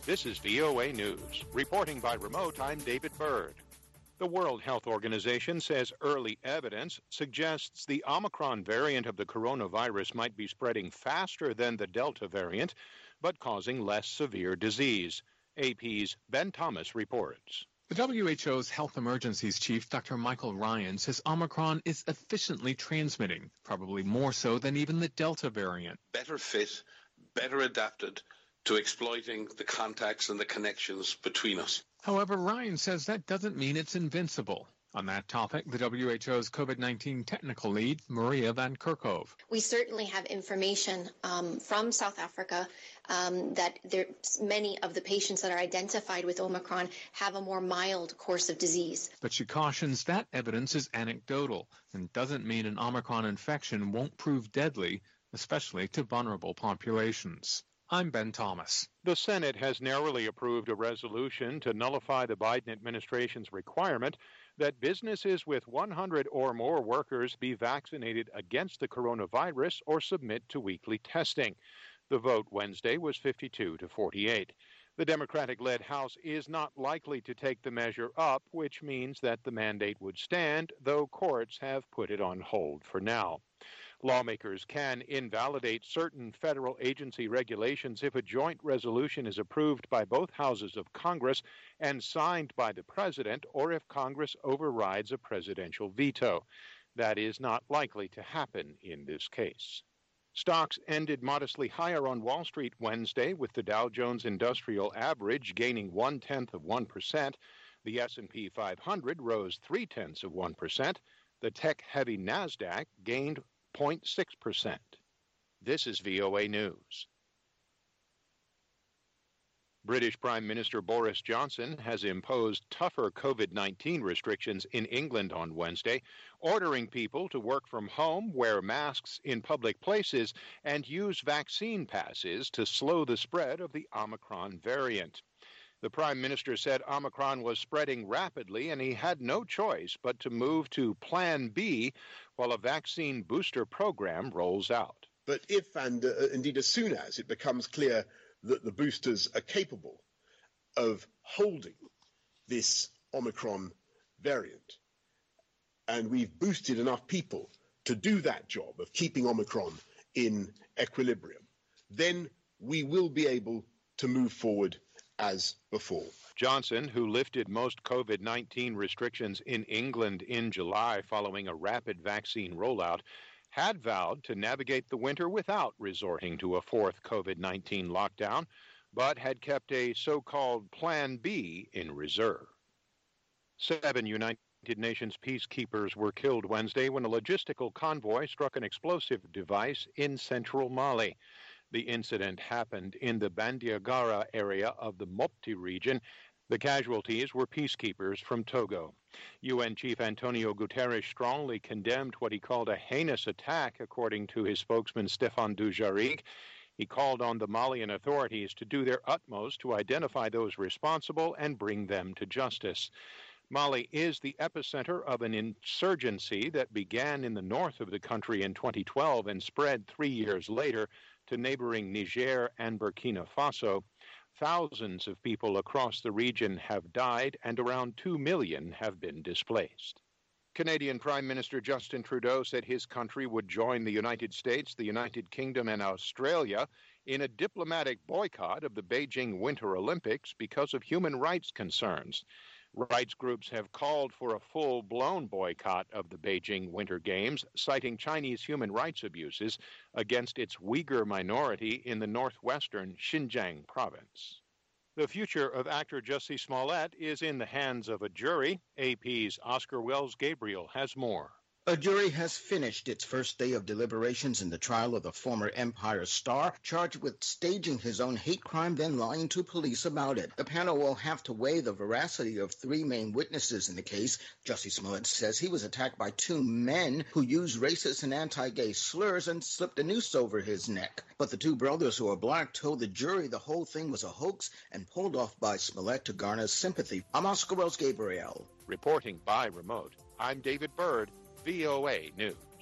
This is VOA News. Reporting by remote, I'm David Byrd. The World Health Organization says early evidence suggests the Omicron variant of the coronavirus might be spreading faster than the Delta variant, but causing less severe disease. AP's Ben Thomas reports. The WHO's Health Emergencies Chief, Dr. Michael Ryan, says Omicron is efficiently transmitting, probably more so than even the Delta variant. Better fit, better adapted to exploiting the contacts and the connections between us. However, Ryan says that doesn't mean it's invincible. On that topic, the WHO's COVID-19 technical lead, Maria Van Kerkhove. We certainly have information from South Africa that many of the patients that are identified with Omicron have a more mild course of disease. But she cautions that evidence is anecdotal and doesn't mean an Omicron infection won't prove deadly, especially to vulnerable populations. I'm Ben Thomas. The Senate has narrowly approved a resolution to nullify the Biden administration's requirement that businesses with 100 or more workers be vaccinated against the coronavirus or submit to weekly testing. The vote Wednesday was 52-48. The Democratic-led House is not likely to take the measure up, which means that the mandate would stand, though courts have put it on hold for now. Lawmakers can invalidate certain federal agency regulations if a joint resolution is approved by both houses of Congress and signed by the president, or if Congress overrides a presidential veto. That is not likely to happen in this case. Stocks ended modestly higher on Wall Street Wednesday, with the Dow Jones Industrial Average gaining 0.1%. The S&P 500 rose 0.3%. The tech-heavy Nasdaq gained 0.6%. This is VOA News. British Prime Minister Boris Johnson has imposed tougher COVID-19 restrictions in England on Wednesday, ordering people to work from home, wear masks in public places, and use vaccine passes to slow the spread of the Omicron variant. The Prime Minister said Omicron was spreading rapidly and he had no choice but to move to Plan B while a vaccine booster program rolls out. But if and indeed as soon as it becomes clear that the boosters are capable of holding this Omicron variant, and we've boosted enough people to do that job of keeping Omicron in equilibrium, then we will be able to move forward as before. Johnson, who lifted most COVID-19 restrictions in England in July following a rapid vaccine rollout, had vowed to navigate the winter without resorting to a fourth COVID-19 lockdown, but had kept a so-called Plan B in reserve. 7 United Nations peacekeepers were killed Wednesday when a logistical convoy struck an explosive device in central Mali. The incident happened in the Bandiagara area of the Mopti region. The casualties were peacekeepers from Togo. UN Chief Antonio Guterres strongly condemned what he called a heinous attack, according to his spokesman Stéphane Dujarric. He called on the Malian authorities to do their utmost to identify those responsible and bring them to justice. Mali is the epicenter of an insurgency that began in the north of the country in 2012 and spread 3 years later to neighboring Niger and Burkina Faso. Thousands of people across the region have died and around 2 million have been displaced. Canadian Prime Minister Justin Trudeau said his country would join the United States, the United Kingdom, and Australia in a diplomatic boycott of the Beijing Winter Olympics because of human rights concerns. Rights groups have called for a full-blown boycott of the Beijing Winter Games, citing Chinese human rights abuses against its Uyghur minority in the northwestern Xinjiang province. The future of actor Jussie Smollett is in the hands of a jury. AP's Oscar Wells Gabriel has more. A jury has finished its first day of deliberations in the trial of the former Empire star, charged with staging his own hate crime, then lying to police about it. The panel will have to weigh the veracity of 3 main witnesses in the case. Jussie Smollett says he was attacked by 2 men who used racist and anti-gay slurs and slipped a noose over his neck. But the 2 brothers who are black told the jury the whole thing was a hoax and pulled off by Smollett to garner sympathy. I'm Oscar Wells Gabriel. Reporting by remote, I'm David Byrd, VOA News.